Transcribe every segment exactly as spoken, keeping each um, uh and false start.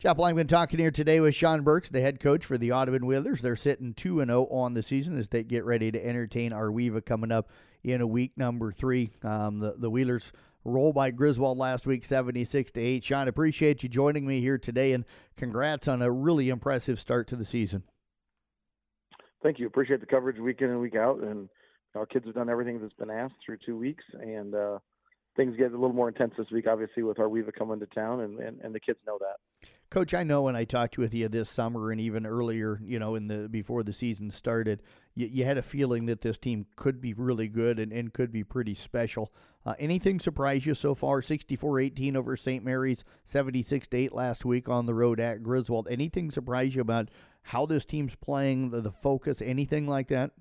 Jeff Langman talking here today with Sean Burks, the head coach for the Audubon Whalers. They're sitting two and oh on the season as they get ready to entertain Arweva coming up in a week number three. Um, the, the Whalers roll by Griswold last week, seventy-six to eight. Sean, appreciate you joining me here today, and congrats on a really impressive start to the season. Thank you. Appreciate the coverage week in and week out, and our kids have done everything that's been asked through two weeks, and uh, things get a little more intense this week, obviously, with Arweva coming to town, and, and, and the kids know that. Coach, I know when I talked with you this summer and even earlier, you know, in the before the season started, you, you had a feeling that this team could be really good and, and could be pretty special. Uh, anything surprise you so far? sixty-four eighteen over Saint Mary's, seventy-six to eight last week on the road at Griswold. Anything surprise you about how this team's playing, the, the focus, anything like that?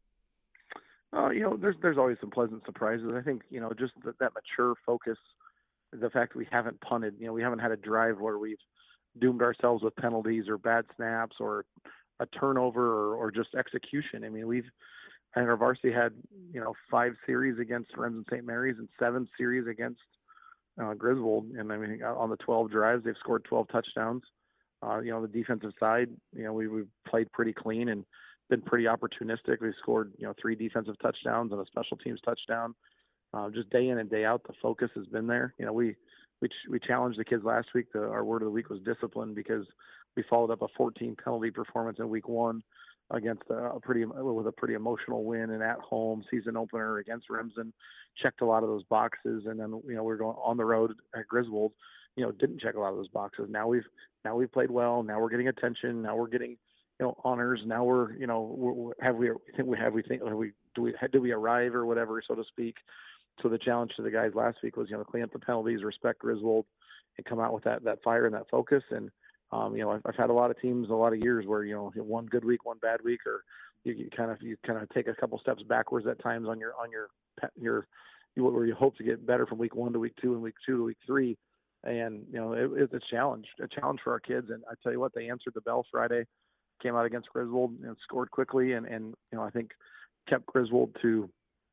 Uh, you know, there's there's always some pleasant surprises. I think, you know, just that, that mature focus, the fact that we haven't punted, you know, we haven't had a drive where we've doomed ourselves with penalties or bad snaps or a turnover or, or just execution. I mean, we've, I think our varsity had, you know, five series against Remsen Saint Mary's and seven series against uh, Griswold. And I mean, on the twelve drives, they've scored twelve touchdowns. Uh, you know, the defensive side, you know, we, we've played pretty clean and been pretty opportunistic. We've scored, you know, three defensive touchdowns and a special teams touchdown. Uh, just day in and day out, the focus has been there. You know, we, we, we challenged the kids last week. The, our word of the week was discipline, because we followed up a fourteen penalty performance in week one against a, a pretty, with a pretty emotional win and at home season opener against Remsen. Checked a lot of those boxes. And then, you know, we're going on the road at Griswold, you know, didn't check a lot of those boxes. Now we've, now we've played well. Now we're getting attention. Now we're getting, you know, honors. Now we're, you know, we're, have we think we have we think have we do we do we arrive or whatever, so to speak. So the challenge to the guys last week was, you know, clean up the penalties, respect Griswold, and come out with that that fire and that focus. And um, you know, I've, I've had a lot of teams, a lot of years where, you know, one good week, one bad week, or you, you kind of you kind of take a couple steps backwards at times on your on your your where you hope to get better from week one to week two and week two to week three. And you know, it, it's a challenge, a challenge for our kids. And I tell you what, they answered the bell Friday. Came out against Griswold and scored quickly, and, and you know, I think kept Griswold to,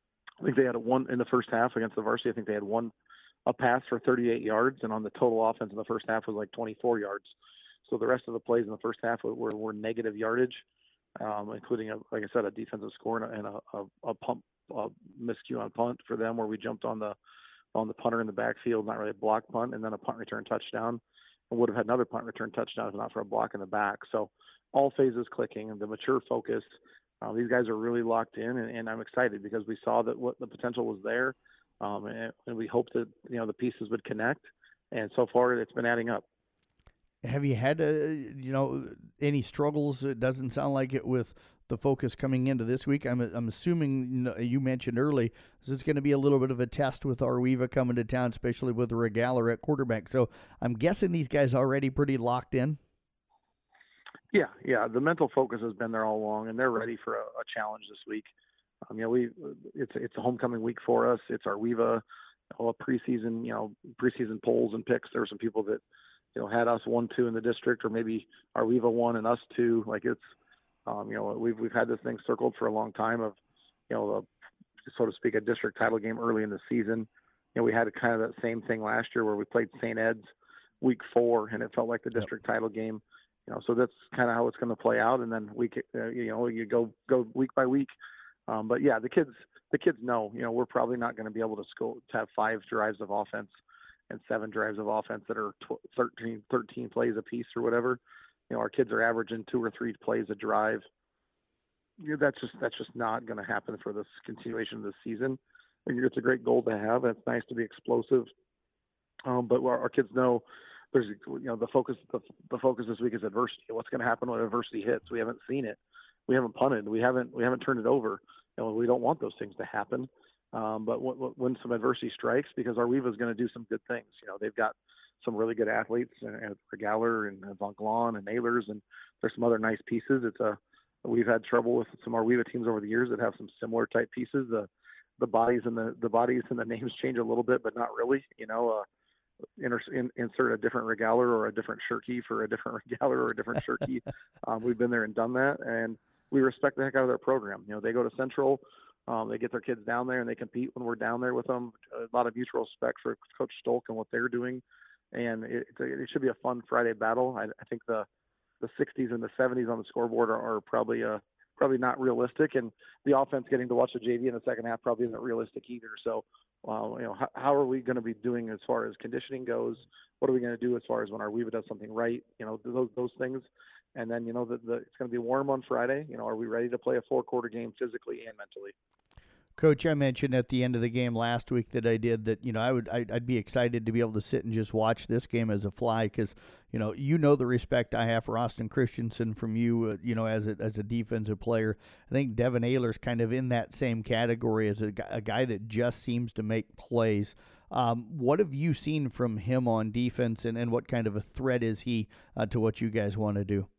I think they had a one in the first half against the varsity. I think they had one a pass for thirty-eight yards, and on the total offense in the first half was like twenty-four yards. So the rest of the plays in the first half were, were negative yardage, um, including, a, like I said, a defensive score and a, a, a pump a miscue on punt for them, where we jumped on the on the punter in the backfield, not really a block punt, and then a punt return touchdown, and would have had another punt return touchdown if not for a block in the back. So all phases clicking, and the mature focus. Uh, these guys are really locked in, and, and I'm excited because we saw that what the potential was there, um, and, and we hoped that, you know, the pieces would connect. And so far, it's been adding up. Have you had, a, you know, any struggles? It doesn't sound like it with the focus coming into this week. I'm I'm assuming, you know, you mentioned early, this is going to be a little bit of a test with Arweva coming to town, especially with Regaler at quarterback. So I'm guessing these guys already pretty locked in. Yeah, yeah. The mental focus has been there all along, and they're ready for a, a challenge this week. Um, you know, we it's it's a homecoming week for us. It's Arweva, all preseason, you know, preseason polls and picks. There were some people that, you know, had us one, two in the district, or maybe Arweva one and us two. Like it's, um, you know, we've we've had this thing circled for a long time of, you know, a, so to speak, a district title game early in the season. You know, we had a kind of that same thing last year where we played Saint Ed's week four, and it felt like the district yep. title game. You know, so that's kind of how it's going to play out, and then we, uh, you know, you go go week by week. Um, but yeah, the kids, the kids know, you know, we're probably not going to be able to score to have five drives of offense and seven drives of offense that are tw- thirteen, thirteen plays a piece or whatever. You know, our kids are averaging two or three plays a drive. You know, that's just that's just not going to happen for this continuation of the season. It's a great goal to have, and it's nice to be explosive. Um, but our, our kids know. There's, you know, the focus, the, the focus this week is adversity. What's going to happen when adversity hits? We haven't seen it. We haven't punted. We haven't, we haven't turned it over. You know, we don't want those things to happen. Um, but w- w- when some adversity strikes, because Arweva is going to do some good things. You know, they've got some really good athletes, and, and Regaler and Von Glon and Nailers, and there's some other nice pieces. It's a, we've had trouble with some Arweva teams over the years that have some similar type pieces. The, the bodies and the, the bodies and the names change a little bit, but not really, you know, uh, Inter- in, insert a different Regaler or a different Shirky for a different Regaler or a different Shirky. um, we've been there and done that, and we respect the heck out of their program. You know, they go to Central, um, they get their kids down there, and they compete when we're down there with them. A lot of mutual respect for Coach Stolk and what they're doing. and it, it should be a fun Friday battle. I, I think the the sixties and the seventies on the scoreboard are, are probably uh probably not realistic, and the offense getting to watch the J V in the second half probably isn't realistic either. So, uh, you know, how, how are we going to be doing as far as conditioning goes? What are we going to do as far as when our Weaver does something right? You know, those those things, and then you know the, the it's going to be warm on Friday. You know, are we ready to play a four quarter game physically and mentally? Coach, I mentioned at the end of the game last week that I did that, you know, I would, I'd, I'd be excited to be able to sit and just watch this game as a fly because, you know, you know the respect I have for Austin Christensen from you, uh, you know, as a, as a defensive player. I think Devin Ayler's kind of in that same category as a, a guy that just seems to make plays. Um, what have you seen from him on defense, and, and what kind of a threat is he uh, to what you guys want to do?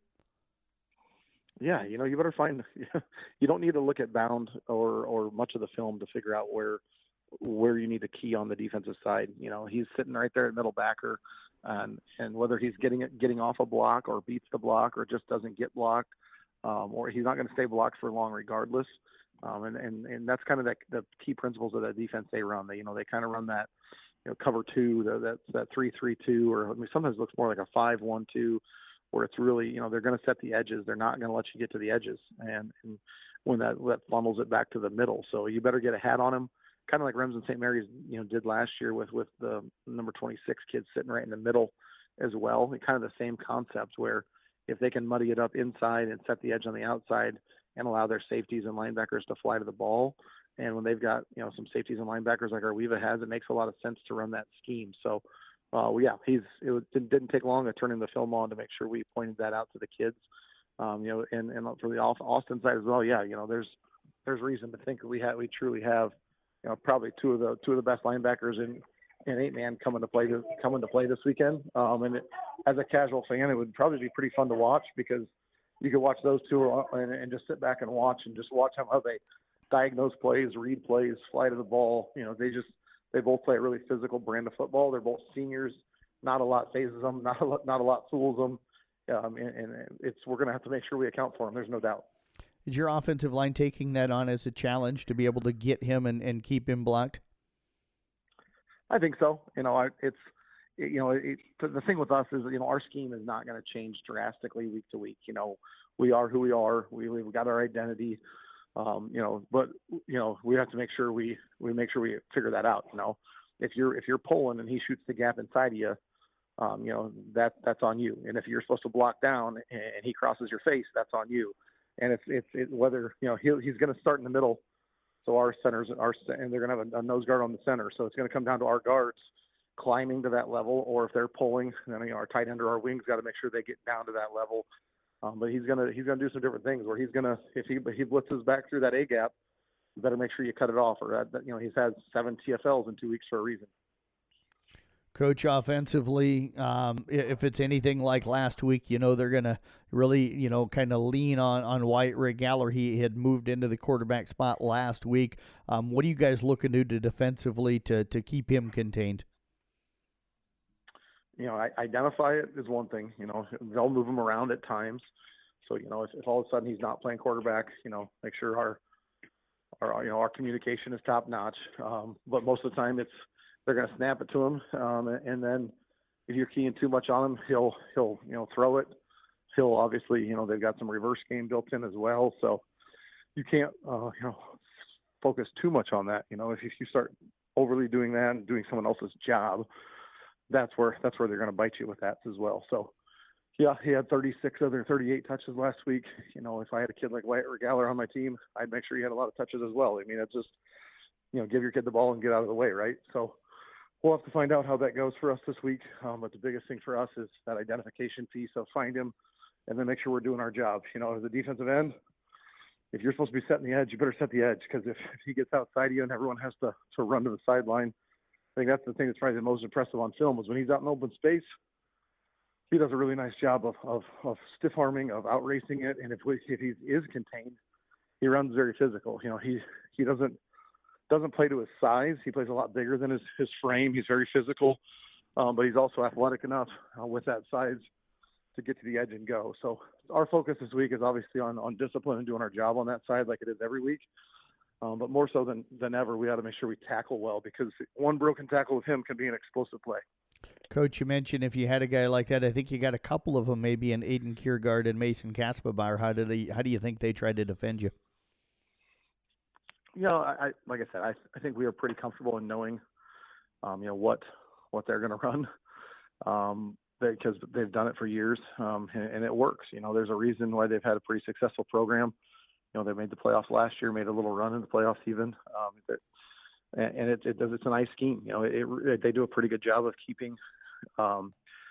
Yeah, you know, you better find. You don't need to look at bound or or much of the film to figure out where where you need to key on the defensive side. You know, he's sitting right there at middle backer, and and whether he's getting it getting off a block or beats the block or just doesn't get blocked, um, or he's not going to stay blocked for long regardless. Um, and, and and that's kind of the, the key principles of that defense they run. They you know they kind of run that you know cover two, the, that that three three two, or I mean, sometimes it looks more like a five one two. Where it's really, you know, they're going to set the edges. They're not going to let you get to the edges. And, and when that, that funnels it back to the middle. So you better get a hat on them, kind of like Remsen Saint Mary's, you know, did last year with, with the number twenty-six kids sitting right in the middle as well. And kind of the same concept where if they can muddy it up inside and set the edge on the outside and allow their safeties and linebackers to fly to the ball. And when they've got, you know, some safeties and linebackers like Arweva has, it makes a lot of sense to run that scheme. So, Uh, well, yeah, he's. It didn't take long to turn in the film on to make sure we pointed that out to the kids, um, you know, and, and for the Austin side as well. Yeah, you know, there's there's reason to think we have we truly have, you know, probably two of the two of the best linebackers in, in eight man coming to play to, coming to play this weekend. Um, and it, as a casual fan, it would probably be pretty fun to watch because you could watch those two and, and just sit back and watch and just watch how they diagnose plays, read plays, fly to the ball. You know, they just. They both play a really physical brand of football. They're both seniors. Not a lot phases them. Not a lot, not a lot fools them. Um, and, and it's we're going to have to make sure we account for them. There's no doubt. Is your offensive line taking that on as a challenge to be able to get him and, and keep him blocked? I think so. You know, I, it's it, you know it, the thing with us is you know our scheme is not going to change drastically week to week. You know, we are who we are. We we've got our identity. Um, you know, but you know, we have to make sure we, we make sure we figure that out. You know, if you're, if you're pulling and he shoots the gap inside of you, um, you know, that that's on you. And if you're supposed to block down and he crosses your face, that's on you. And it's, it's, it, whether, you know, he he's going to start in the middle. So our centers are, and they're going to have a, a nose guard on the center. So it's going to come down to our guards climbing to that level, or if they're pulling, then you know, our tight end or our wings got to make sure they get down to that level. Um, but he's gonna he's gonna do some different things where he's gonna if he if he blitzes back through that A gap, you better make sure you cut it off. Or that, you know he's had seven T F Ls in two weeks for a reason. Coach, offensively, um, if it's anything like last week, you know they're gonna really you know kind of lean on on Wyatt Regaler. He had moved into the quarterback spot last week. Um, what are you guys looking to do defensively to to keep him contained? You know, I, identify it is one thing. You know, they'll move him around at times. So, you know, if, if all of a sudden he's not playing quarterback, you know, make sure our, our you know, our communication is top notch. Um, but most of the time it's, they're going to snap it to him. Um, and then if you're keying too much on him, he'll, he'll, you know, throw it. He'll obviously, you know, they've got some reverse game built in as well. So you can't, uh, you know, focus too much on that. You know, if you, if you start overly doing that and doing someone else's job, that's where that's where they're going to bite you with that as well. So, yeah, he had thirty-six other thirty-eight touches last week. You know, if I had a kid like Wyatt Regaler on my team, I'd make sure he had a lot of touches as well. I mean, it's just, you know, give your kid the ball and get out of the way, right? So we'll have to find out how that goes for us this week. Um, but the biggest thing for us is that identification piece of find him and then make sure we're doing our job. You know, as a defensive end, if you're supposed to be setting the edge, you better set the edge because if, if he gets outside of you and everyone has to, to run to the sideline, I think that's the thing that's probably the most impressive on film is when he's out in open space, he does a really nice job of, of, of stiff arming, of out racing it. And if, we, if he is contained, he runs very physical. You know, he, he doesn't, doesn't play to his size. He plays a lot bigger than his, his frame. He's very physical, um, but he's also athletic enough uh, with that size to get to the edge and go. So our focus this week is obviously on, on discipline and doing our job on that side like it is every week. Um, but more so than, than ever, we ought to make sure we tackle well because one broken tackle with him can be an explosive play. Coach, you mentioned if you had a guy like that, I think you got a couple of them, maybe in Aiden Kiergaard and Mason Kaspabar. How do they? How do you think they tried to defend you? You know, I, I like I said, I I think we are pretty comfortable in knowing, um, you know, what what they're going to run, um, because they've done it for years, um, and, and it works. You know, there's a reason why they've had a pretty successful program. You know, they made the playoffs last year, made a little run in the playoffs even, um, it, and it, it does. It's a nice scheme. You know, it, it, they do a pretty good job of keeping um,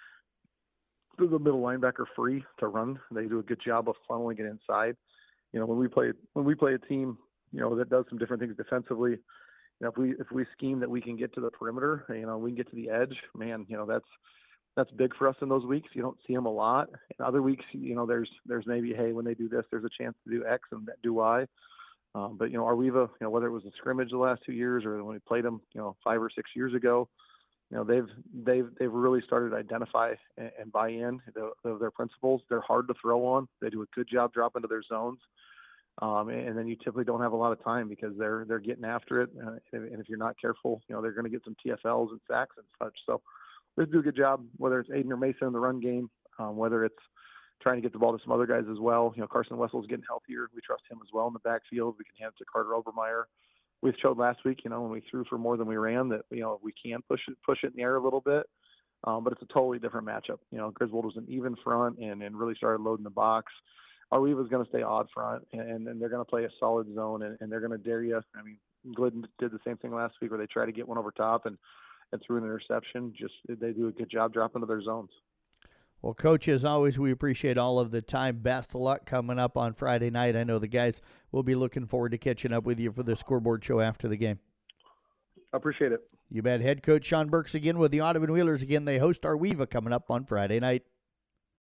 the middle linebacker free to run. They do a good job of funneling it inside. You know, when we play when we play a team, you know, that does some different things defensively. You know, if we if we scheme that we can get to the perimeter, you know, we can get to the edge, man, you know, that's that's big for us in those weeks. You don't see them a lot. In other weeks, you know, there's there's maybe, hey, when they do this, there's a chance to do X and do Y. Um, but, you know, Arweva, you know, whether it was a scrimmage the last two years or when we played them, you know, five or six years ago, you know, they've they've they've really started to identify and, and buy in to their principles. They're hard to throw on. They do a good job dropping to their zones. Um, and then you typically don't have a lot of time because they're they're getting after it. Uh, and if you're not careful, you know, they're going to get some T F Ls and sacks and such. So they do a good job, whether it's Aiden or Mason in the run game, um, whether it's trying to get the ball to some other guys as well. You know, Carson Wessel's getting healthier. We trust him as well in the backfield. We can hand it to Carter Obermeyer. We showed last week, you know, when we threw for more than we ran, that, you know, we can push it, push it in the air a little bit. Um, but it's a totally different matchup. You know, Griswold was an even front and, and really started loading the box. Arweva is going to stay odd front, and, and they're going to play a solid zone, and, and they're going to dare you. I mean, Glidden did the same thing last week where they tried to get one over top and, and threw an interception. Just they do a good job dropping to their zones. Well, Coach, as always, we appreciate all of the time. Best of luck coming up on Friday night. I know the guys will be looking forward to catching up with you for the scoreboard show after the game. I appreciate it. You bet. Head coach Sean Burks again with the Audubon Wheelers. Again, they host Arweva coming up on Friday night.